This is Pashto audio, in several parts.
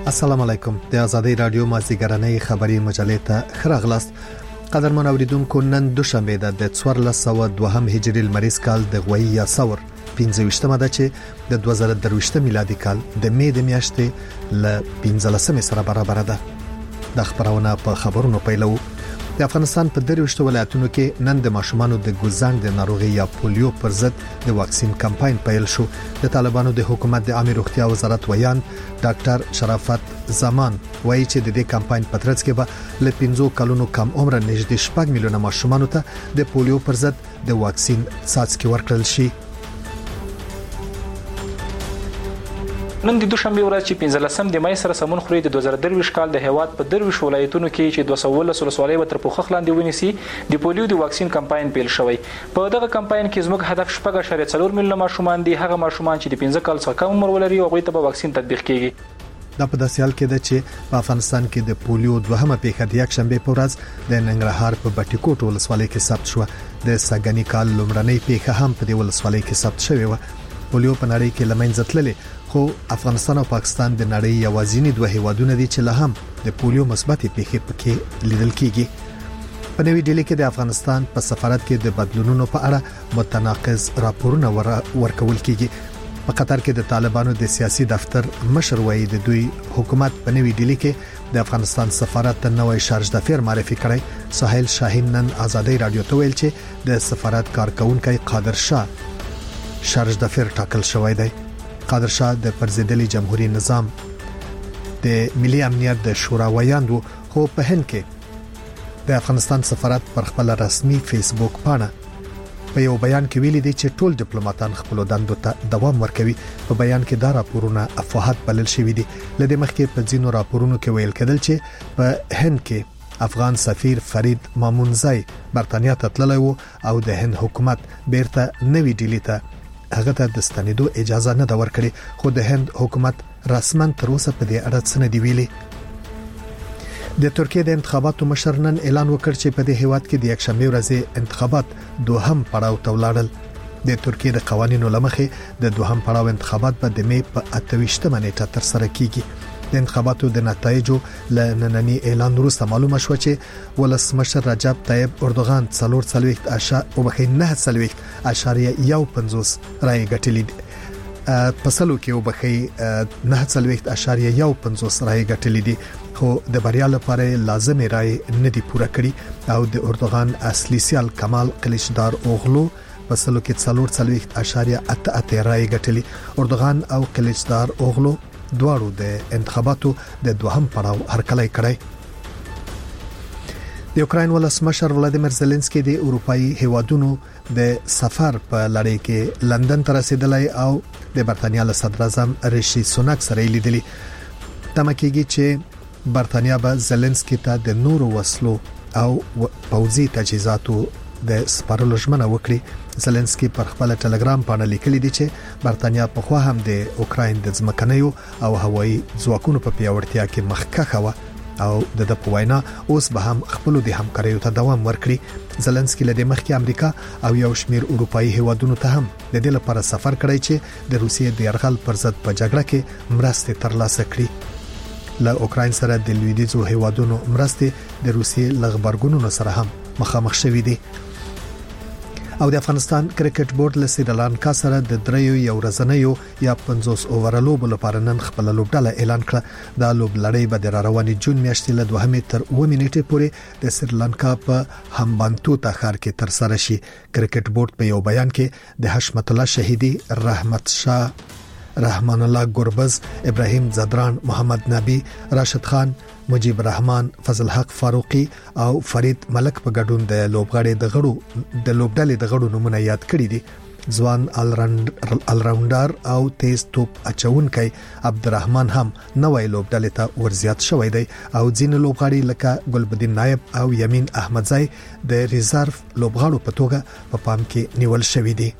السلام علیکم. د آزادۍ رادیو مازیګرنۍ خبری مجلې ته خراغلاست. قدرمن اوریدونکو، نن دوشنبه د 1402 هجری لمریز کال د غوي یا ثور 15مه ده چې د 2023 میلادي کال د می د میاشتې ل 15 سره برابر ده. د خبرونه په خبرونو پیلو. د افغانستان په 23 ولایتونو کې نن د ماشومانو د ګوزنګ د ناروغي یا پولیو پر ضد د واکسین کمپاین پیل شو. د طالبانو د حکومت د عامه روغتیا وزارت ویان ډاکټر شرافت زمان وایي چې د دې کمپاین په ترڅ کې به ل 15 کلونو کم عمر نږدې 6 میلیونه ماشومانو ته د پولیو پر ضد د واکسین څاڅکي ورکړل شي. نن د دوشنبه ورځ چې 15 د مې سره سمون خوري د 2023 کال د هیواد په 23 ولایتونو کې چې 213 ولسوالۍ تر پوخ لاندې ونیسي د پولیو د واکسین کمپاین پیل شوی. په دغه کمپاین کې زموږ هدف 4.4 میلیونه ماشومان دي. هغه ماشومان چې د 15 کال څخه کم عمر ولري او غوي ته به واکسین تطبیق کیږي. دا په داسې حال کې ده چې په افغانستان کې د پولیو دوهمه پیښه د یک شنبه په ورځ د ننګرهار په بټي کوټ ولسوالۍ کې ثبت شو. د سګنی کال لومړنۍ پیښه هم په دې ولسوالۍ کې ثبت شوې و. پولیو په نړۍ کې لمنځه تللې، خو افغانستان او پاکستان د نړۍ یوازینی دوه هیوادونه دي چې له هم د پولیو مثبت پیښې پکې لیدل کیږي. په نوې ډیلي کې د افغانستان په سفارت کې د بدلونونو په اړه متناقض راپورونه ورکول کیږي. په قطر کې د طالبانو د سیاسي دفتر مشر وایي د دوی حکومت په نوې ډیلي کې د افغانستان سفارت ته نوې شارج دفتر معرفي کړی. ساحل شاهین نن آزادۍ رادیو ته ویل چې د سفارت کارکونکو قادر شاه شارج دفتر ټاکل شوی دی. قادر شاه د پرزیدلی جمهوریت نظام د ملي امنیت د شورا ویاندو، خو په هند کې د افغانستان سفارت پر خپل رسمي فیسبوک پاڼه په یو بیان کې ویلي دی چې ټول ډیپلوماټان خپل دندو ته دوام ورکوي. په بیان کې دا راپورونه افواهات بلل شوی دي. لدې مخکې په ځینو راپورونو کې ویل کېدل چې په هند کې افغان سفیر فرید مامونزای برتانیا ته تللی وو او د هند حکومت بیرته نوې ډیلی ته هغه ته د ستنېدو اجازه نه دا ورکړي، خو د هند حکومت رسماً تر اوسه په دې اړه څه نه دی ویلي. د ترکیه د انتخاباتو مشر نن اعلان وکړ چې په دې هیواد کې د یک شنبه ورځې انتخابات دوهم پړاو ته ولاړل. د ترکیه د قوانینو لمخې د دوهم پړاو انتخابات به د مې په 28 نیټه تر سره کیږي. د انتخاباتو د نتایجو ل نننی اعلان وروسته معلومه شو چې ولسمشر رجب طیب اردوغان 4.1.150 رای ګټلې دي. په سلو کې وبخي 9.1.150 رای ګټلې دي، خو د بریا لپاره لازمي رای نه دی پوره کړی او د اردوغان اصلي سیال کمال قلیچدار اوغلو په سلو کې 4.8 رای ګټلې. اردوغان او قلیچدار اوغلو دواړو د انتخاباتو د دوهم پړاو هرکلی کړی. د یوکرين ولسمشر ولادیمیر زيلنسکي د اروپאי هیوادونو د سفر په لړۍ کې لندن ته رسیدلی او د برتانیا له صدر اعظم ریشي سوناک سره لیدلی. تمه کېږي چې برتانیا به زيلنسکي ته د نورو وسلو او پوځي تجهیزاتو د سپارلو ژمنه وکړي. زيلنسکي پر خپل ټلګرام باندې لیکلي دي چې برتانیا په خوا هم د اوکراین د ځمکنیو او هوایي ځواکونو په پیاوړتیا کې مخکښه و او د په وینا اوس به هم خپل د همکاریو ته دوام ورکړي. زيلنسکي له مخکې امریکا او یو شمیر اروپאי هیوادونو ته هم د دې لپاره سفر کړی چې د روسیې د یرغل پر ضد په جګړه کې مرسته ترلاسه کړي. له اوکراین سره د لویدیځو هیوادونو مرسته د روسیې لغبرګونونو سره هم مخامخ شوې دي. او د افغانستان کرکټ بورډ له سریلانکا سره د دریو یو ورځنیو یا 50 اوور لوب لپاره نن خپل لوبډله اعلان کړه. دا لوب لړۍ به د رواني جون میاشتې له 2 تر 9 نیټې پورې د سریلانکا په همبانتوتا ښار کې تر سره شي. کرکټ بورډ په یو بیان کې د حشمت الله شهیدی، رحمت شاه، رحمان الله ګربز، ابراهیم زدران، محمد نبی، راشد خان، مجيب الرحمن، فضل حق فاروقي او فرید ملک په ګډون د لوبډلې د غړو نمونه یاد کړی دي. ځوان الراوندر او تیز توپ اچونکي عبدالرحمن هم نوې لوبډلې ته ورزیات شوی دی او ځین لوبغاړي لکه ګلبدین نایب او یمین احمدزای د ریزرف لوبغاړو په توګه په پام کې نیول شوی دي.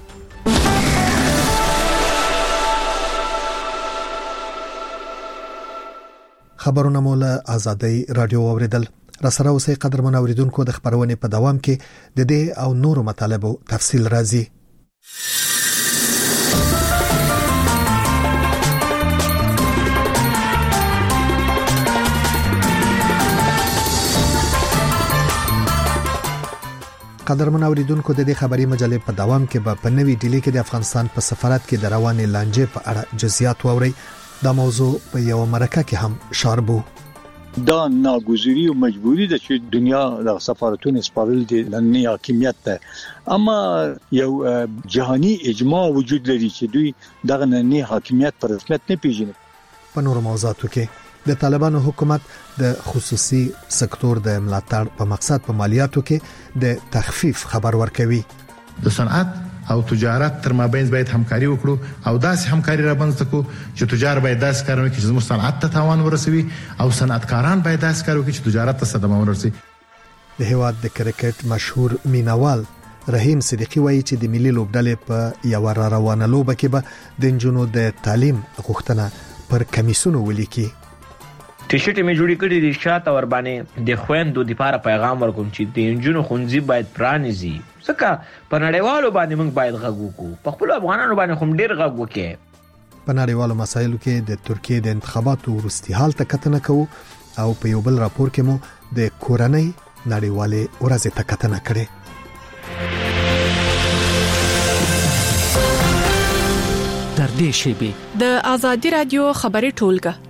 خبرونه مولا آزادۍ رادیو اوریدل. را سره اوسې قدرمن اوریدونکو د خبرونه په دوام کې د دې او نورو مطالبو تفصیل راځي. قدرمن اوریدونکو د دې خبري مجلې په دوام کې به په نوې ډیلی کې د افغانستان په سفارت کې د روانې لانجې په اړه جزئیات واوري. دا موضوع په یو مرکه کې هم شاربو. دا ناگزیری و مجبوری ده چې دنیا د سفارتونو سپارل دي لنی حاکمیت ده، اما یو جهانی اجماع وجود لري چې دوی دغه ننی حاکمیت پر رسمیت نه پیژني. په نورو موضوعاتو کې د طالبانو حکومت د خصوصي سکتور د ملاتړ په مقصد په مالیاتو کې د تخفیف خبر ورکوي. د صنعت او تجارت تر مابین باید همکاري وکړو او داسې همکاري را بنځ تکو چې تجار باید داسې کار وکړي چې زموږ صنعت ته تاوان ورسوي او صنعتکاران باید داسې کار وکړي چې تجارت ته صدمه ورسوي. د هیواد د کرکټ مشهور مینوال رحیم صدیقی وایي چې د ملي لوبډلې په یو را روانه لوبه کې به د انجونو د تعلیم غوښتنه پر کمیسونو ولیکي. ټیشرټ می جوړی کړی د شاته ور باندې د خويندو د لپاره پیغام ورکوم چې د انجونو خونځي باید پرانیزي، ځکه په نړیوالو باندې موږ باید غږ وکړو، په خپل افغانانو باندې هم ډیر غږ وکړو. په نړیوالو مسایلو کې د ترکیې د انتخاباتو وروستي حال ته کتنه کوو او په یو بل راپور کې مو د کورنۍ نړیوالې ورځې ته کتنه کړې. تر دې شیبې د آزادي رادیو خبري ټولګه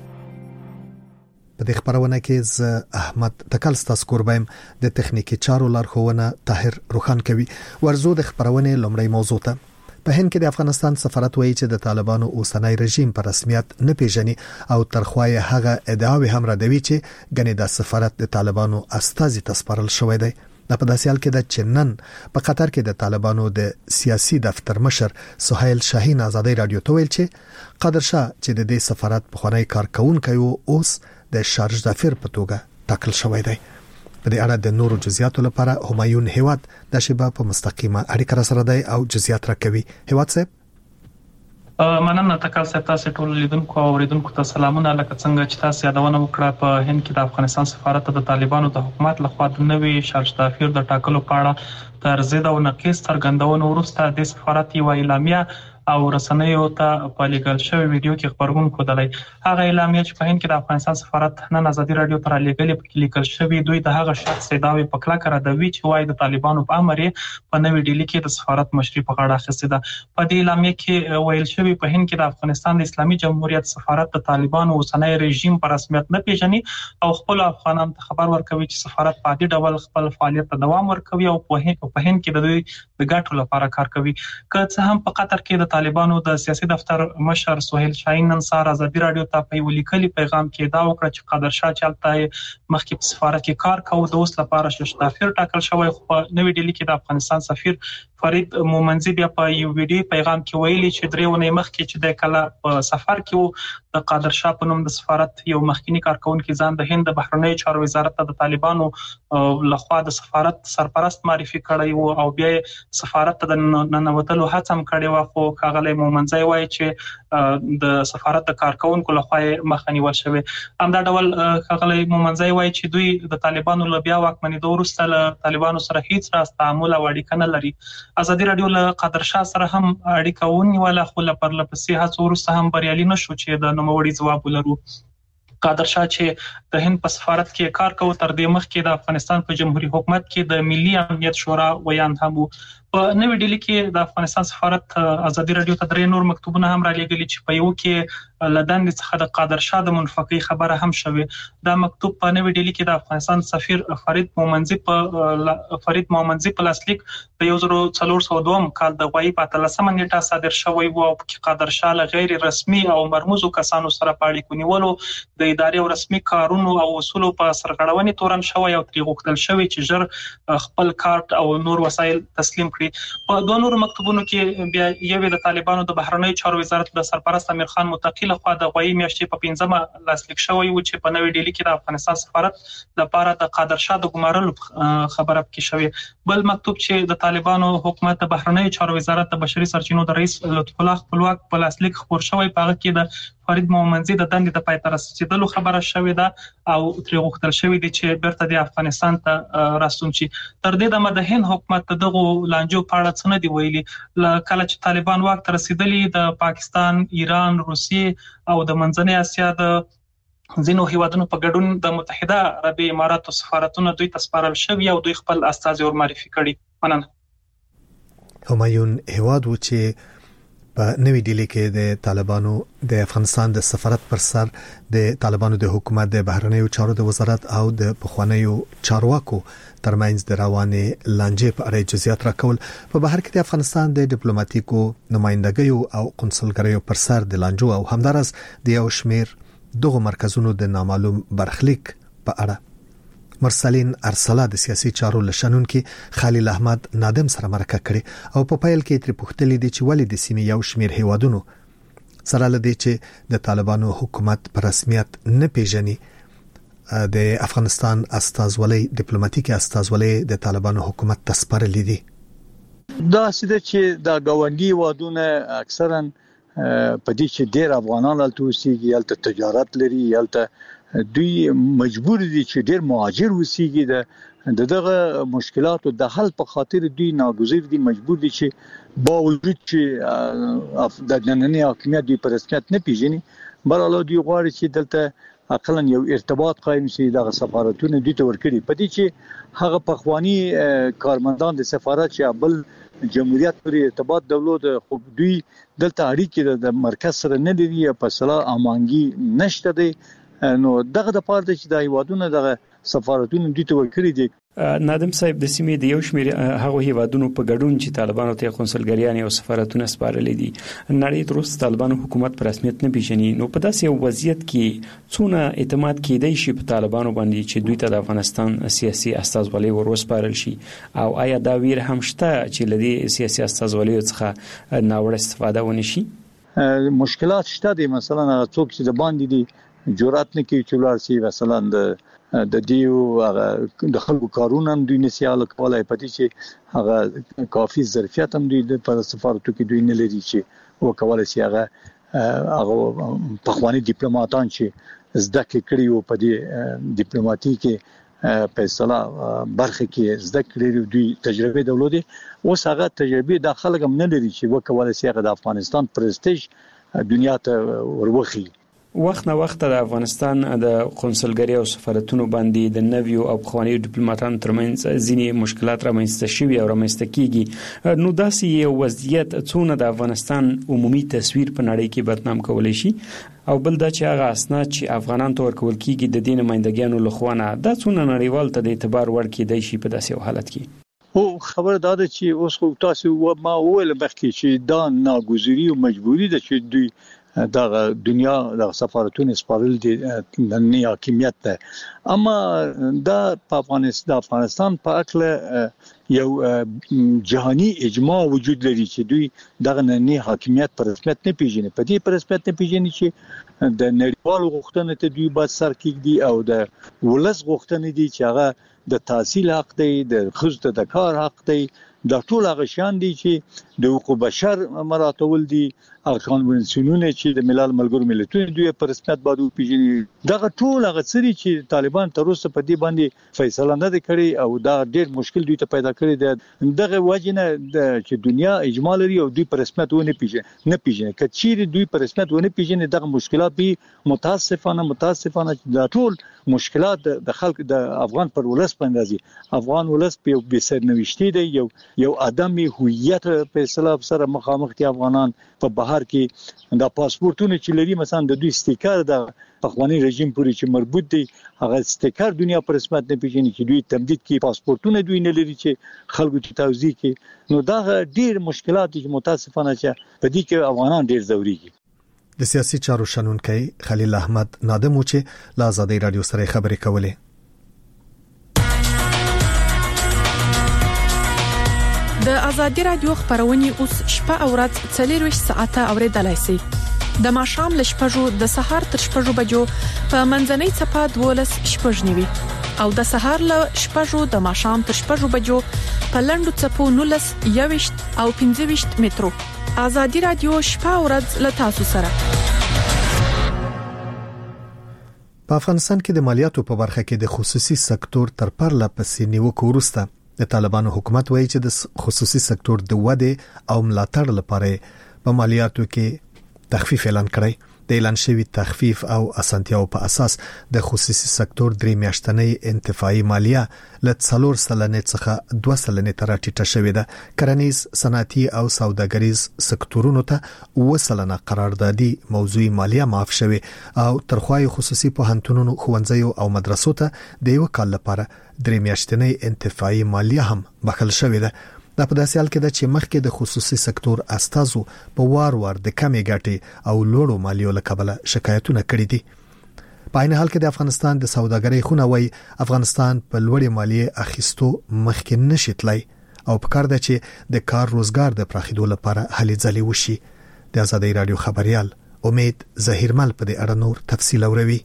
په دې خبرونه کې ز احمد تکل ستاسو قربایم د تخنیکی چارو لارښوونه طاهر روخان کوي. ورزو د خبرونه لومړی موضوع ته. په هند کې د افغانستان سفارت وایي چې د طالبانو اوسنۍ رژیم په رسمیت نه پیژني او ترخوای هغه ادعاوې هم ردوي چې غني د سفارت د طالبانو استازي تسپارل شوې ده. د په داسې حال کې د چنن په قطر کې د طالبانو د سیاسي دفتر مشر سهیل شاهین آزادۍ رادیو ته ویل چې قادر شاه چې د دې سفارت په خونای کارکونکو اوس د شارج دافر په توګه ټاکل شوی دی. په دې اړه د نورو جزئیاتو لپاره همایون هیواد د شبا په مستقیمه اړیکه سره دی او جزئیات راکوي. هیواد صاحب مننه تکل صاحب، تاسو ټول لیدونکو او اوریدونکو ته سلامونه. لکه څنګه چې تاسو یادونه وکړه په هند کې د افغانستان سفارت د طالبانو د حکومت لخوا د نوې شارج دافر د ټاکلو په اړه تر ضد او نقیص څرګندونو وروسته د سفارت یو اعلامیه او رسنیو ته په لیګل شوی ویډیو کې خبرګون کودلای. هغه اعلامیه چې په هند کې د افغانستان سفارت نن آزادي رادیو ته لیګل په لیکل شوی دوی د هغه شخص داوی په کلا کړه د وی چې وای د طالبانو په امر په نوې ډیلی کې د سفارت مشري په غاړه اخیسته ده. په دې اعلامیه کې ویل شوی په هند کې د افغانستان د اسلامي جمهوریت سفارت د طالبانو اوسنۍ رژیم په رسمیت نه پیژني او خپل افغانان ته خبر ورکوي چې سفارت په دې ډول خپل فعالیت ته دوام ورکوي او په هند کې د دوی د ګټو لپاره کار کوي. که څه هم په قطر کې د طالبانو د سیاسي دفتر مشر سهیل شاهین نن سهار آزادي رادیو ته په ولیکلي پیغام کې دا وکړه چې قادر شاه چلته مخکې په سفارت کې کار کوي د اوس لپاره شش دافر ټاکل شوی. خو نوې ډیلی کې د افغانستان سفیر فرید مومنزی بیا په یو ویډیو پیغام کې ویلي چې درې ونې مخکې چې د کله په سفر کې د قادر شاه په نوم د سفارت یو مخکینی کارکونکو ځان د هند د بهرنیو چارو وزارت ته د طالبانو لخوا د سفارت سرپرست معرفي کړی او بیا سفارت ته د ننوتلو هڅه هم کړې و. خو کاغلی مومنزی وایي چې د سفارت د کارکونکو لخوا مخه نیول شوې. همدا ډول کاغلی مومنزی وایي چې دوی د طالبانو له بیا واکمنېدو وروسته له طالبانو سره هیڅ راز تعامل او اړیکه نه لري. آزادي رادیو له قادر شاه سره هم اړیکه ونیوله خو له پرلپسې هڅو وروسته هم بریالي نشو چې د نوموړي ځواب ولرو. قادر شاه چې د هند په سفارت کې کار کوي تر دې مخکې د افغانستان په جمهوریت حکومت کې د ملي امنیت شورا ویاند هم په نوې ډیلی کې د افغانستان سفارت آزادي رادیو ته درې نور مکتوبونه هم را لېږلي چې په یو کې لدن څخه د قادر شاه د منفقي خبره هم شوه. دا مکتوب په نوې ډیلی کې د افغانستان سفیر فرید مومنزی په لاسلیک د 1402 کال د غوي په 13 نیټه صادر شوی و او په قادر شاه له غیر رسمي او مرموزو کسانو سره پاړې کونیولو د ادارې او رسمي کارونو او اصولو په سرغړونې تورن شوی او تری غوښتل شوی چې ژر خپل کارت او نور وسایل تسلیم کړي. په دوه نورو مکتوبونو کې بیا یو د طالبانو د بهرنیو چارو وزارت د سرپرست امیر خان متقی لخوا د غوي میاشتې په 15مه لاسلیک شوی و چې په نوې ډیلی کې د افغانستان سفارت لپاره د قادر شاه د ګمارلو خبره پکې شوی. بل مکتوب چې د طالبانو حکومت د بهرنیو چارو وزارت د بشري سرچینو د رئیس لطف الله خپلواک په لاسلیک خبر شوی په کې د فرید مومنزی د دندې د پای ته رسیدلو خبره شوې ده او تری غوښتل شوی دی چې بیرته د افغانستان ته راستون شي. تر دې د مدهن حکومت دغه لانجو په اړه څه نه دی ویلي. کله چې طالبان واک ته رسیدلی د پاکستان، ایران، روسیې او د منځنۍ اسیا د ځینو هیوادونو په ګډون د متحده عربی اماراتو سفارتونه دوی ته سپارل شوی او دوی خپل استازي ورمعرفي کړي. مننه. همایون هیواد و چې په نوې ډیلي کې د طالبانو د افغانستان د سفارت پر سر د طالبانو د حکومت د بهرنیو چارو د وزارت او د پخوانیو چارواکو ترمنځ د روانې لانجې په اړه جزئیات راکول. په بهر کې د افغانستان د ډیپلوماټیکو نمائندګیو او قونسلګریو پر سر د لانجو او همدارس د یو شمیر دغه مرکزونو د نامعلوم برخلیک په اړه مرسلین ارسلا د سیاسي چارو لشنون کې خلیل احمد نادم سره مرکه کړي او په پیل کې تر پوښتنې دي چې ولې د سیمې یو شمیر هیوادونو سره لدی چې د طالبانو حکومت په رسمیت نه پیژني د افغانستان استازولۍ ډیپلوماټیک استازولۍ د طالبانو حکومت تسپارلې دي. دا سده چې د گاونډي هیوادونه اکثرا په دې چې ډېر افغانان هلته اوسېږي، هلته تجارت لري، هلته دوی مجبور دي چې ډېر مهاجر اوسېږي. دغه مشکلاتو د حل په خاطر دوی ناګزیر دي، مجبور دي چې باوجود چې د نننۍ حاکمیت دوی په رسمیت نه پیژني، بهرحال دوی غواړي چې دلته اقلا یو ارتباط قائم شي. دغه سفارتونه دوی ته ورکړي په دې چې هغه پخوانی کارمندان د سفارت چې بل جمهوریت پورې ارتباط درلود، خو دوی دلته اړیکې د مرکز سره نه لري، په صلاح امانګي نشته دي. نو دغه د پاره چې د هیوادونو دغه سفارتونه دوی ته ورکړي دي. نادم صاحب د سیمې د یو شمیر هغه هیوادونو په ګډون چې طالبانو ته قونسلګریان او سفارتونه سپارلې دي نړۍ تروس طالبانو حکومت پر رسمیت نه پیژني. نو په داسې یو وضعیت کې څونه اعتماد کېدای شي په طالبانو باندې چې دوی ته د افغانستان سیاسي استازولۍ وروسپارل شي، او آیا دا ویر هم شته چې لدی سیاسي استازولۍ څخه ناوړه استفاده ونشي؟ مشکلات شته دي. مثلا څوک چې د باندې دي جرأت نه کوي چې ولر سي، مثلا د دیو هغه د خلکو کارونه هم دوی نسیاله کولای، پدې چې هغه کافي ظرفیت هم دوی په سفارتو کې دوی نه لري چې وکولای شي هغه پخوانی ډیپلوماټان چې زده کړي او په دې ډیپلوماټیکي په اصطلاح برخه کې زده کړي دوی تجربه درلودي، اوس هغه تجربه د خلک هم نه لري چې وکولای شي هغه د افغانستان پرستیج دنیا ته وروخي. وخت نه وخت د افغانستان د قونسلګری او سفارتونو باندې د نویو او پخوانیو ډیپلوماټانو ترمنځ ځینې مشکلات رامنځته شوي او رامنځته کیږي. نو داسې یو وضعیت څونه د افغانستان عمومي تصویر په نړۍ کې بدنام کولی شي، او بل دا چې هغه اسناد چې افغانان ته ورکول کیږي د دین نمائندګانو لخوا نه دا څونه نړیوال ته د اعتبار وړ کېدای شي په داسې حالت کې؟ او خبره دا ده چې اوس خو تاسو ما وویل مخکې چې دا ناګزیري او مجبوری ده چې دوی دغه دنیا د سفارتونو سپارل دي نننۍ حاکمیت ته. اما دا په افغانستان په اړه یو جهاني اجماع وجود لري چې دوی دغه نننۍ حاکمیت پر رسمیت نه پیژني، په دې پر رسمیت نه پیژني چې د نړیوالو غوښتنو ته دوی باید سر کېږدي او د ولس غوښتنې دي چې هغه د تحصیل حق دی، د ښځو د کار حق دی، دا ټول هغه شان دي چې د حقوق بشر مراعاتول دي، هغه کنوانسیونونه چې د ملل ملګرو ملتونو دوی په رسمیت باندې پیژني. دغه ټول هغه څه دي چې طالبان تر اوسه په دې باندې فیصله نه کړې او دا ډېر مشکل دوی ته پیدا کړی دی. دغه وجنه چې دنیا اجماع لري او دوی په رسمیت ونه پیژني. کچېر دوی په رسمیت ونه پیژني دغه مشکلات به متاسفانه دا ټول مشکلات د خلک د افغان پر ولس باندې راځي. افغان ولس په بي سرنوشتي دی، یو ادمي هویت په اصطلاح سره مخامخ دي. افغانان په بهر کې د پاسپورتونو چې لري، مثلا د دوی سټیکر د پخوانی رژیم پورې چې مربوط دي، هغه سټیکر دنیا پر رسمیت نه پیژني چې دوی تمدید کې پاسپورتونه دوی نه لري چې خلکو ته توزیع کې. نو دا ډیر مشکلات چې متاسفانه چې په دې کې افغانان ډیر ځوريږي. د سیاسي چارو شنونکي خلیل احمد نادم چې له آزادۍ رادیو سره خبرې کولې. د آزادۍ رادیو خبرونه اوس شپه او ورځ 24 ساعته اوریدلای شئ. د ماښام ل شپږو د سهار تر شپږو بجو په منځنۍ صفه 12 شپږ نیوي او د سهار ل شپږو د ماښام تر شپږو بجو په لندو صفو 19 21 او 15 مترو. آزادۍ رادیو شپه او ورځ ل تاسو سره. په افغانستان کې د مالیاتو په برخه کې د خصوصي سکتور تر پرله پسې نیوکو وروسته د طالبانو حکومت وایي چې د خصوصي سکتور د ودې او ملاتړ لپاره په مالیاتو کې تخفیف اعلان کړی. د اعلان شوی تخفیف او اسانتیاو په اساس د خصوصي سکتور 3 میاشتنۍ انتفاعي مالیه ل 4% څخه 2% ته راټیټه شوې ده. کرنیز، صنعتي او سوداګریز سکتورونو ته 2% قراردادي موضوعي مالیه معاف شوې او ترخوای خصوصي پوهنتونونو، ښوونځیو او مدرسو ته د یو کال لپاره 3 میاشتنۍ انتفاعي مالیه هم بخښل شوې ده. دا په داسې حال کې ده چې مخکې د خصوصي سکتور استازو په وار د کمې ګټې او لوړو مالیو له کبله شکایتونه کړي دي. په عین حال کې د افغانستان د سوداګرۍ خونه وایي افغانستان په لوړې مالیې اخیستو مخکې نشي تللی او په کار ده چې د کار روزګار د پراخېدو لپاره هلې ځلې وشي. د آزادۍ رادیو خبريال امید ظهیرمل په دې اړه نور تفصیل اوري.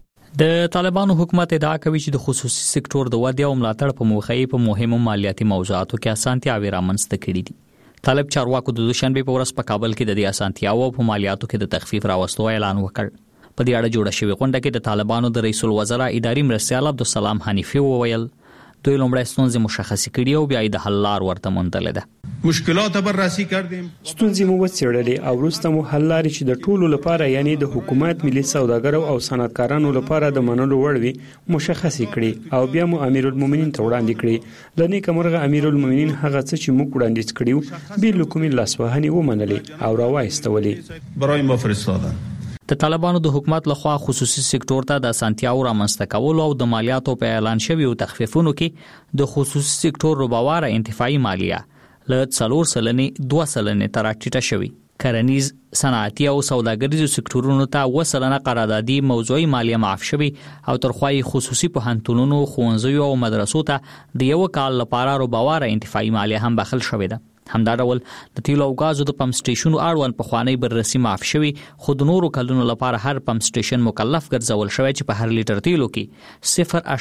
د طالبانو حکومت ادعا کوي چې د خصوصي سکتور د ودې او ملاتړ په موخه یې په مهمو مالیاتي موضوعاتو کې اسانتیاوې رامنځته کړې دي. طالب چارواکو د دوشنبه په ورځ په کابل کې د دې اسانتیاو په مالیاتو کې د تخفیف راوستو اعلان وکړ. په دې اړه جوړه شوې غونډه کې د طالبانو د رئیس الوزرا اداري مرستیال عبدالسلام حنیفي وویل دوی لومړی ستونزې مشخص کړي او بیا د حل لار ورته موندلې ده. مشکلات بررسی کردیم، ستونزې مو وڅېړلې او وروسته مو حل لارې چې د ټولو لپاره یعنی د حکومت، ملي سوداګرو او صنعتکارانو لپاره د منلو وړ وي مشخص کړي او بیا مو امیرالمؤمنین ته وړاندې کړي. لنی کومرغه امیرالمؤمنین هغه څه چې موږ وړاندې کړیو بیل کومې لاسوهنې ومنلې او راوایستولې برای ما فرستادن. د طالبانو د حکومت لخوا خصوصي سکتور ته د اسانتیاو رامنځته کولو او د مالیاتو په اعلان شوی او تخفیفونو کې د خصوصي سکتور رباواره انتفاعي مالیه له 4% 2% ته راټیټه شوې. کرنیز، صنعتي او سوداګریز سکتورونو ته 2% قراردادي موضوعي مالیه معاف شوې او ترخوای خصوصي پوهنتونونو، ښوونځیو او مدرسو ته د یو کال لپاره رباواره انتفاعي مالیه هم بخښل شوې ده. همدا ډول د تیلو او غازو د پمپ سټیشنونو اړوند په خوانی بررسي معاف شوی، خو د نورو کلونو لپاره هر پمپ سټیشن مکلف ګرځول شوی چې په هر لیټر تیلو کې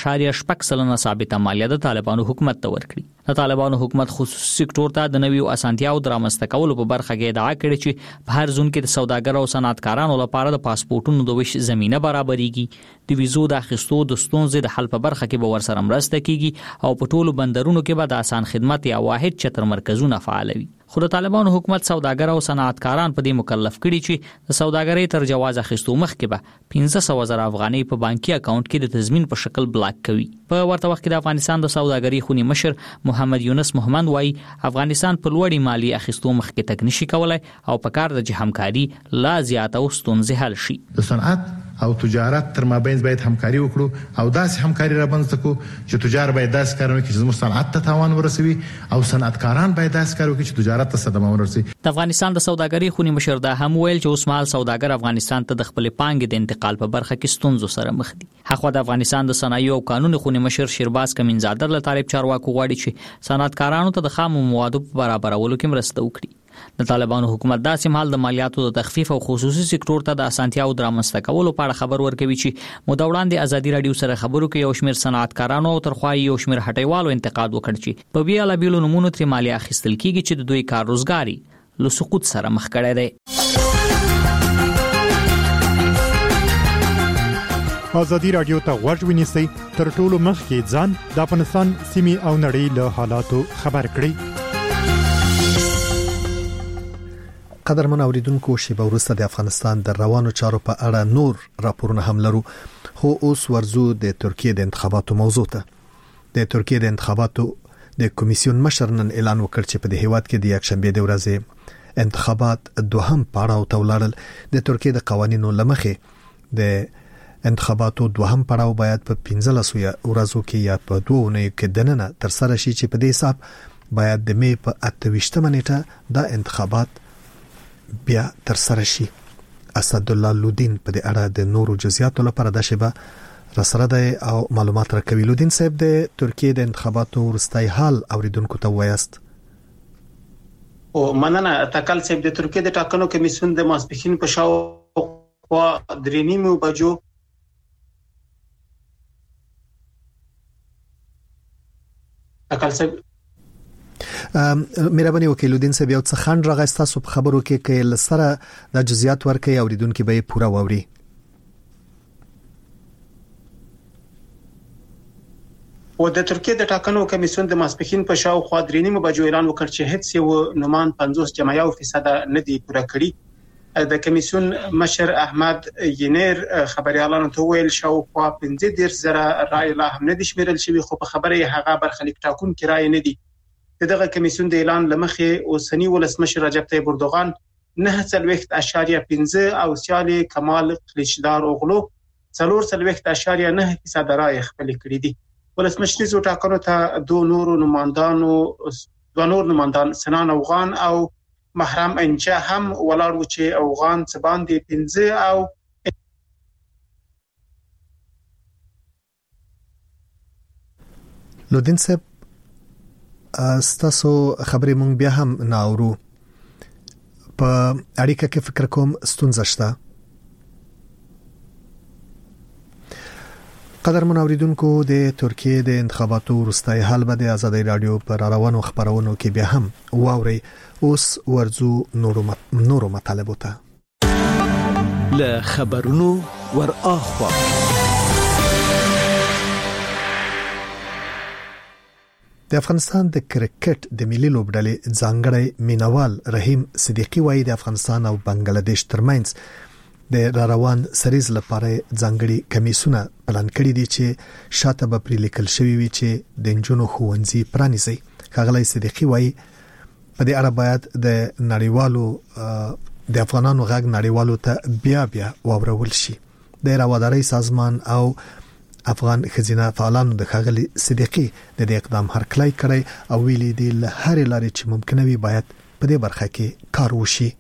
0.6% ثابته مالیه د طالبانو حکومت ته ورکړي. د طالبانو حکومت خصوصي سکتور ته د نویو اسانتیاو درامسته کولو په برخه کې ادعا کړې چې په هر ځون کې د سوداګر او صنعتکارانو لپاره د پاسپورتونو د ویش زمينه برابرېږي. د ویزو د اخیستو د ستونزې د حل په برخه کې به ورسره مرسته کیږي او په ټولو بندرونو کې به د آسان خدمت یا واحد چتر مرکزونه فعالوي. خو د طالبانو حکومت سوداګر او صنعتکاران په دې مکلف کړي چې د سوداګرۍ تر جواز اخیستو مخکې به 15,000 افغانۍ په بانکي اکاونټ کې د تضمین په شکل بلاک کوي. په ورته وخت کې د افغانستان د سوداګرۍ خونی مشر محمد یونس محمد وایي افغانستان په لوړی مالی اخیستو مخکې تک نشي کولای او په کار د همکاري لا زیاته او ستونزې حل شي. د صنعت او تجارت تر مابین باید همکاري وکړو او داسې همکاري رامنځته کړو چې تجار باید داسې کار وکړي چې زموږ صنعت ته تاوان ورسوي او صنعتکاران باید داسې کار وکړي چې تجارت ته صدمه ورسوي. د افغانستان د سوداګرۍ خونی مشر دا هم ویل چې اوس مهال سوداګر افغانستان ته د خپل پانګې د انتقال په برخه کې ستونزو سره مخ دي. هغه د افغانستان د صنایع او قانون خونی مشر شیرباز کمینزادر له طالب چارواکو غواړي چې صنعتکارانو ته د خامو موادو په برابرولو کې مرسته وکړي. د طالبانو حکومت داسې مهال د مالیاتو د تخفیف او خصوصي سکتور ته د اسانتیاو درامسته کولو په اړه خبر ورکوي چې موده وړاندې ازادي رادیو سره خبرو کې یو شمېر صنعتکارانو او ترخوای یو شمېر هټیوالو انتقاد وکړ چې په بیلابیلو نمونو تر مالیه اخیستل کیږي چې د دوی کار روزګاری له سقوط سره مخ کړی دی. آزادي رادیو ته غوږ ونیسئ تر ټولو مخکې ځان د افغانستان سیمې او نړۍ له حالاتو خبر کړئ. قدرمن اوریدونکو شیبه وروسته د افغانستان د روانو چارو په اړه نور راپورونه هم لرو، خو اوس ورزو د ترکیه د انتخاباتو موضوع ته. د ترکیه د انتخاباتو د کمیسیون مشر نن اعلان وکړ چې په دې هیواد کې د یکشنبه د ورځې انتخابات دوهم پړاو ته ولاړل. د ترکیه د قوانینو لمخې د انتخاباتو دوهم پړاو باید په 15 ورځو کې یا په 2 اونیو کې دننه تر سره شي چې په دې حساب باید د می په 28 نیټه د انتخابات بیا تر سره شي. اسد الله لودین په دې اړه د نورو جزئیاتو لپاره د شبه رسره ده او معلومات راکوي. لودین صاحب د ترکیه د انتخاباتو ورستای حال اوریدونکو ته وایست. او مننه تکل صاحب. د ترکیه د ټاکنو کمیسیون د ماسپخین په شاوخوا 3:30 بجو تکل صاحب مهرباني وکړئ لودین صاحب یو څه خند راغستا سو په خبرو کې لسره د جزئیات ورکړي اوریدونکو به پورا ووري. او د ترکیه د ټاکنو کمیسیون د ماسپخین په شاوخوا 3:30 بجو اعلان وکړ چې هیڅ یو نومان 50 جمعیاو فیصد نه دی پوره کړی د کمیسیون مشر احمد ینیر خبريالانو ته ویل شو په 15,000 رای لا هم نه دي شمیرل شوی خو په خبره هغه برخلیک ټاکون کې رای نه دي. دغه کمیسیون د اعلان لمخې اوسنی ولسمشر رجب طیب اردوغان 9.5% او سیالي کمال کلیچدار اوغلو 4.9% رای خپل کړی دي. ولسمشریزو ټاکنو ته دوه نور نمایندان سنان افغان او محرم انچا هم ولاړ و چې افغان څه باندې 15 او لودین صاحب ستاسو خبرې مونږ بیا هم ناورو په اړیکه کې فکر کوم ستونزه شته. قدر منوریدونکو د ترکیه د انتخاباتو وروستۍ حل به د آزادۍ رادیو پر روانو خبرونو کې بیا هم واوري. اوس ورزو نورو مطالبو ته له خبرونو ور اخوا. د افغانستان د کرکټ د ملي لوبډلې ځانګړی مینوال رحیم صدیقی وایي د افغانستان او بنگلاديش ترمنځ د روان سریز لپاره ځانګړي کمیسونه پلان کړي دي چې شاته به پرې لیکل شوی وي چې د انجونو ښوونځي پرانیزي. ښاغلی صدیقی وایي په دې اړه باید د نړیوالو د افغانانو غږ نړیوالو ته بیا واورول شي. د روادارۍ سازمان او افغان خزینه فعالانو د ښاغلی صدیقی د دې اقدام هرکلی کړی او ویلي دي له هر لارې چې ممکنه وي باید په دې برخه کې کار وشي.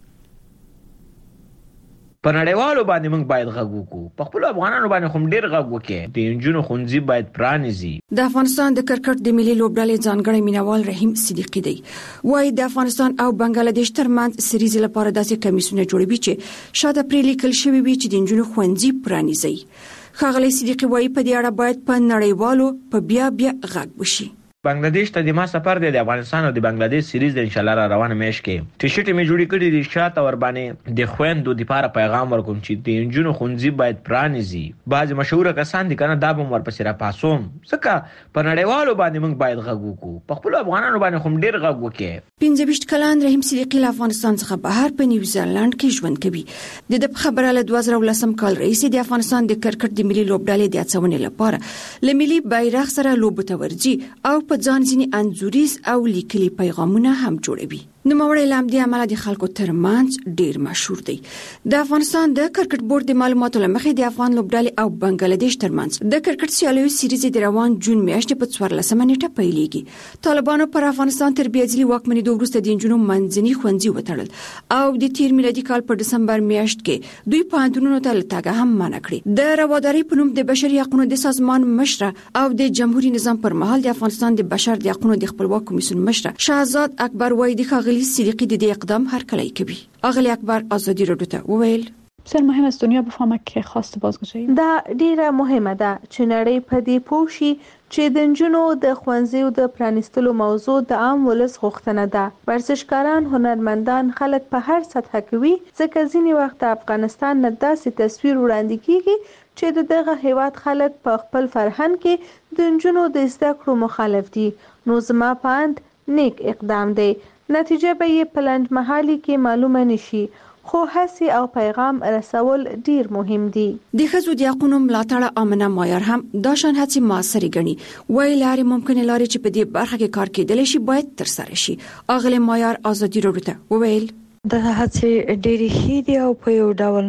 په نړیوالو باندې موږ باید غږ وکړو، په خپل افغانانو باندې هم ډیر غږ وکړو. د انجونو ښوونځي باید پرانیزي. د افغانستان د کرکټ د ملي لوبډلې ځانګړی مینوال رحیم صدیقی دی وايي د افغانستان او بنگلاديش ترمنځ سریز لپاره داسې کمیسونه جوړوي چې شاته پرې لیکل شوی وي چې د انجونو ښوونځي پرانیزي. ښاغلی صدیقی وايي په دې اړه باید په نړیوالو په بیا غږ وشي. بنگلاديش ته د ما سفر دی. د افغانستان او د بنگلاديش سریز د ان شاء الله را روانه میش کې ټیشرټ می جوړی کړی دي. شاته ور باندې د خويندو د لپاره پیغام ورکوم چې د انجونو ښوونځي باید پرانیزي. بعض مشهور کسان دي کنه دا به ورپسې را پاسوم. ځکه په نړیوالو باندې موږ باید غږ وکړو، په خپل افغانانو باندې هم ډیر غږ وکړو. 25 کلن رحیم صدیقی له افغانستان څخه بهر په نیوزیلند کې ژوند کوي. د خبره له 2010 کال رئیس د افغانستان د کرکټ د ملي لوبډلې د اڅونې لپاره لملي بیرغ سره لوبو ته ورځي او په ځان ځینې انځوریز او لیکلي پیغامونه هم جوړوي. نوموړی لامدي عمله د خلکو ترمنځ ډیر مشهور دی. د افغانستان د کرکټ بورډ د معلوماتو لمخې د افغان لوبډلې او بنگلاديش ترمنځ د کرکټ سیالیو سریز د روان جون میاشتې په 14 نیټه پیلېږي. طالبانو پر افغانستان تر بیځلي واکمنۍ د وروسته د انجونو منځني ښوونځي وتړل او د تیر میلادي کال په دسمبر میاشت کې دوی پوهنتونونو ته لټاګه هم منع کړې. د روادارۍ په نوم د بشري حقوقو د سازمان مشره او د جمهوریت نظام پر مهال د افغانستان د بشر د حقوقو د خپلواک کمیسیون مشره شهزاد اکبر وایي د ښاغلي صدیقی د دې اقدام هرکلی کوي. اغلی اکبر آزادی رادیو ته وویل بسیار مهم است دنیا بفهمه که خواست بازگشایی دا ډیره مهمه ده چې نړۍ په دې پوه شي چې د نجونو د ښوونځیو د پرانیستلو موضوع د عام ولس غوښتنه ده. ورزشکاران، هنرمندان، خلک په هر سطح کوي ځکه ځینې وخت د افغانستان نه داسې تصویر وړاندې کیږي چې دغه هیواد خلک په خپل فرهنګ کې د نجونو د زده کړو مخالف دي. نو زما پاند نیک اقدام دی. نتیجه به یې په لنډمهالي کې معلومه نشي، خو هڅې او پیغام رسول ډیر مهم دي. د ښځو د حقوقو ملاتړ آمنه مایار هم دا شان هڅې موثرې ګڼي. وایي لارې ممکنه لارې چې په دې برخه کې کار کېدلی شي باید ترسره شي. اغلی مایار آزادی رادیو ته وویل د هڅې ډېری ښې دي او په یو ډول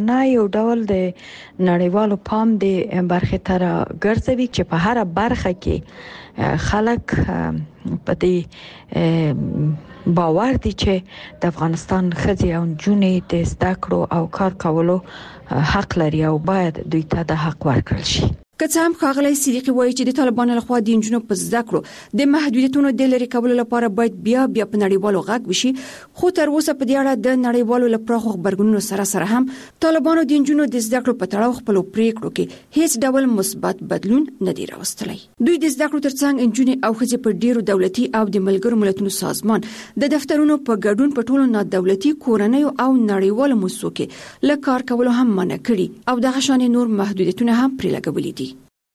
د نړیوالو پام د برخې ته ګرځوي چې په هر برخه کې خلک په دې باور دي چې د افغانستان ښځې او نجونې د زده کړو او کار کولو حق لري او باید دوی ته د حق ورکړل شي. که څه هم ښاغلی صدیقی وایي چې د طالبانو لخوا د نجونو په زده کړو د محدودیتونو د لرې کولو لپاره باید بیا په نړیوالو غږ وشي، خو تر اوسه په دې اړه د نړیوالو له پراخو غبرګونونو سره هم طالبانو د نجونو د زده کړو په تړاو خپل پریکړو کې هیڅ ډول مثبت بدلون نه دی راوستلی. دوی د زده کړو ترڅنګ نجونې او ښځې په ډیرو دولتي او د ملګرو ملتونو سازمان د دفترونو په ګډون په ټولو نادولتي کورنیو او نړیوالو موسسو کې له کار کولو هم منع کړي او دغه شان نور محدودیتونه هم پرې لګولي دي.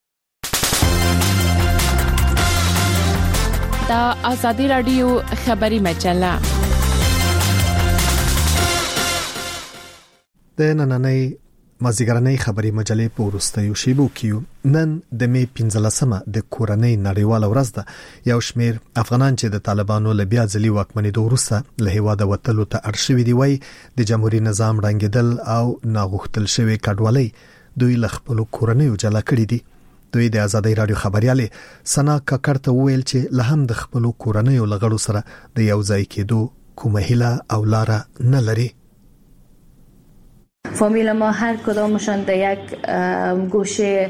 دا آزادی رادیو خبری مجله د نننۍ مازیګرنۍ خبري مجلې په وروستیو شیبو کې نن د می 15مه د کورنۍ نړیواله ورځ ده. یو شمیر افغانان چې د طالبانو له بیا ځلي واکمنېدو وروسته له هیواده وتلو ته اړ شوي دي وایي د جمهوریت نظام رنګیدل او ناغوښتل شوی کډوالۍ دوی له خپل کورنۍ جلا کړی دي. دوی د آزادۍ رادیو خبرياله سنا کاکړ ته ویل چې له هم د خپل کورنۍ لغړو سره د یو ځای کېدو کومه هیله او لار نه لري. فامیل ما هر کدامشان در یک گوشه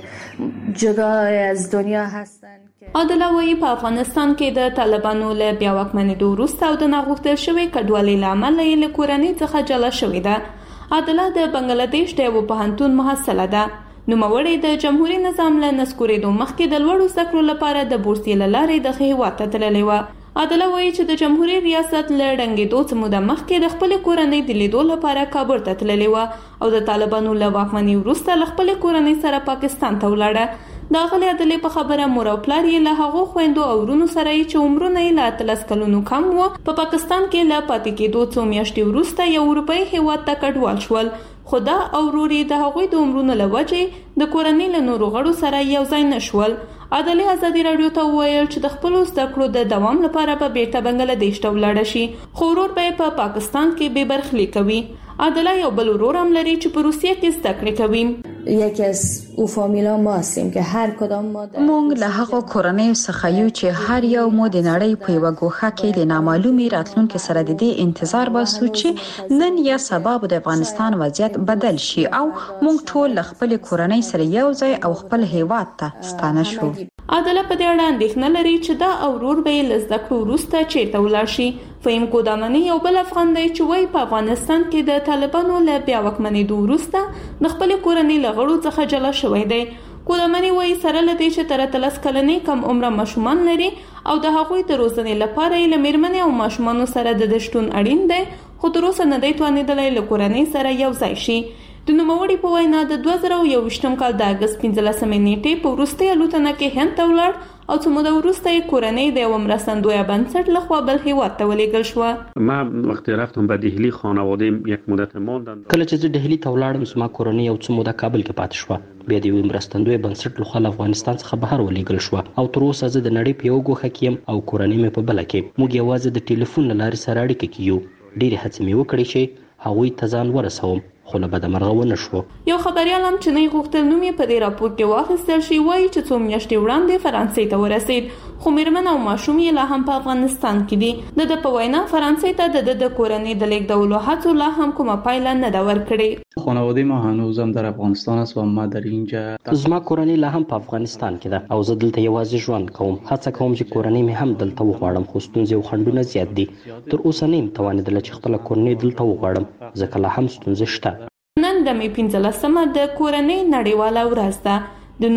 جدا از دنیا هستند. عادله وایي په افغانستان کې د طالبانو له بیا واکمنېدو وروسته او د ناغوښتل شوی کډوالۍ له امله یې له کورنۍ څخه جلا شوې ده. عادله د بنگلاديش د یو پوهنتون محصله ده. نوموړې د جمهوریت نظام له نسکورېدو مخکې د لوړو زده کړو لپاره د بورسیې له لارې د هیواد ته تللې وه. عادله وایي چې د جمهوریت ریاست له ړنګېدو څه موده مخکې د خپل کورنۍ د لیدو لپاره کابل ته تللې وه او د طالبانو له واکمنۍ وروسته له خپل کورنۍ سره پاکستان ته ولاړه. د غلې عدالت په خبره مور او پلار یې له هغو خويندو او ورونو سره چې عمرونه یې له 13 کلونو کم وو په پاکستان کې له پاتې کېدو څو میاشتې وروسته یو اروپאי هیواد ته کډوال شول. خدا او روري د هغوی د عمرونو لوجې د کورنۍ له نورو غړو سره یو ځای نشول. عدالت آزادي رادیو ته وویل چې د خپل زده کړو د دوام لپاره به بیرته بنگلاديش ته ولاړ شي خو ورور به په پاکستان کې بے برخلی کوي. عدالت یو بل ورور هم لري چې په روسیه کې زده کړې کوي. یکی از او فامیلا ما هستیم که هر کدام ما مونږ له هغه کورنۍ څخه یو چې هر یو مو د نړۍ په یو ګوښه کې د نامعلومي راتلونکو سره د دې انتظار باسو چې نن یا سبا د افغانستان وضعیت بدل شي او مونږ ټول خپل کورنۍ سره یو ځای او خپل هیواد ته ستانه شو. عدالت په دې اړه اندېښنه لري چې دا اورور به له زده کړو وروسته چیرته ولاړ شي. فهم کودامنی یو بل افغان دی چې وایي په افغانستان کې د طالبانو له بیا واکمنېدو وروسته د خپل کورنۍ له غړو څخه جلا شوی دی. کودامنی وایي سره له دې چې تر 13 کلنې کم عمره ماشومان لري او د هغوی د روزنې لپاره یې له میرمنې او ماشومانو سره د شتون اړین دی خو تر اوسه نه دی توانېدلی له کورنۍ سره یو ځای شي. د نوموړي په وینا د 2021 کال د اگست 15 نیټې په وروستۍ الوتنه کې هند ته ولاړ او څه موده وروسته یې کورنۍ د یو مرستندوی بنسټ لخوا بل هیواد ته ولېږل شوه. ما وقتی رفتم به دهلی خانواده یک مدت ماندن. کله چې زه دهلی ته ولاړم زما کورنۍ یو څه موده کابل کې پاتې شوه. بیا د یو مرستندوی بنسټ لخوا له افغانستان څخه بهر ولېږل شوه او تر اوسه زه د نړۍ په یو ګوښه کې یم او کورنۍ مې په بله کې. موږ یوازې د ټلیفون له لارې سره اړیکه کې یو. ډېرې هڅې مې وکړې چې هغوی ته ځان ورسوم خو له بده مرغه ونه شو. یو خبريال هم چې نه غوښتل نوم یې په دې راپور کې واخیستل شي وایي چې څو میاشتې وړاندې فرانسې ته ورسېد خو میرمن او ماشوم یې لا هم په افغانستان کې دي. د په وینا فرانسې ته د کورنۍ د لیږدولو هڅو لا هم کومه پایله نه ده ورکړې. خانواده ما هنوزم در افغانستان است و ما در اینجا. زما کورنۍ لا هم په افغانستان کې ده او زه دلته یوازې ژوند کوم. هڅه کوم چې کورنۍ مې هم دلته وغواړم خو ستونزې او خنډونه زیات دي. تر اوسه نه یم توانېدلی چې خپله کورنۍ دلته وغواړم ځکه لا هم ستونزې شته. نن د می 15مه د کورنۍ نړیواله ورځ ده. د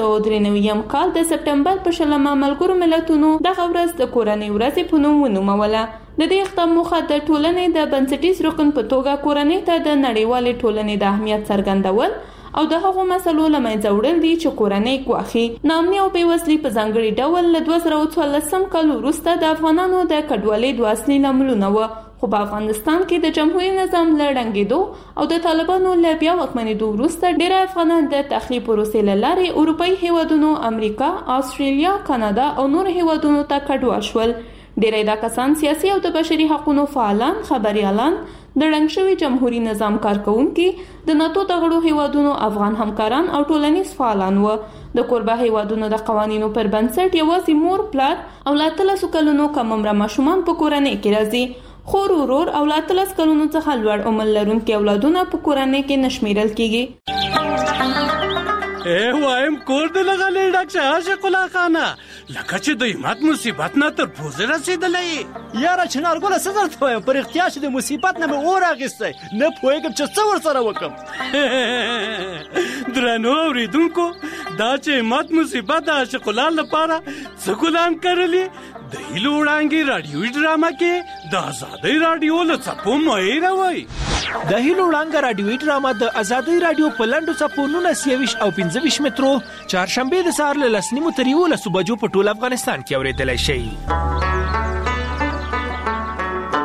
1993 کال د سپټمبر په 20 ملګرو ملتونو دغه ورځ د کورنۍ ورځ په نوم ونوموله. د دې اقدام موخه د ټولنې د بنسټیز رکن په توګه کورنۍ ته د نړیوالې ټولنې د اهمیت څرګندول او د هغو مسلو له منځه وړل دي چې کورنۍ ګواښي. ناامني او بېوزلي په ځانګړي ډول له 2014 کال وروسته د افغانانو د کډوالۍ 2 اصلي لاملونه وو خو په افغانستان کې د جمهوریت نظام له ړنګېدو او د طالبانو له بیا واکمنېدو وروسته ډېر افغانان د تخلیه پروسې له لارې اروپایي هیوادونو امریکا، استرالیا، کاناډا او نور هیوادونو ته کډوال شول. ډېری دا کسان سیاسي او د بشري حقوقو فعالان، خبريالان، د ړنګ شوي جمهوریت نظام کارکونکي، د ناتو د غړو هیوادونو افغان همکاران او ټولنیز فعالان وو. د کوربه هیوادونو د قوانینو پر بنسټ یوازې مور، پلار او له 13 کلونو کم عمره ماشومان په کورنۍ کې راځي. خور، ورور او له 13 کلونو څخه لوړ عمر لرونکي اولادونه په کورنۍ کې نشمیرل کیږي. وایم کور دې لغلې ډاکټر عاشق الله خانه لکه چې د همت مصیبت نه تر پوزې رسیدلې. یاره چنارګله څه درته وایم پر اختیار چې د مصیبت نه مې اور اخیستی نه پوهېږم چې څه ورسره وکړم. درنو اورېدونکو دا چې همت مصیبت د عاشق الله لپاره څه ګلان کرلي د هیلو وړانګې راډیوي ډرامه کې د آزادۍ راډیو له څپو مه هېروئ. د هیلو وړانګه راډیوي ډرامه د آزادۍ راډیو په لنډو څپو 19 او 25 مترو چهارشنبې د سهار له 10:30 تر 11 بجو په ټول افغانستان کې اورېدلی شئ.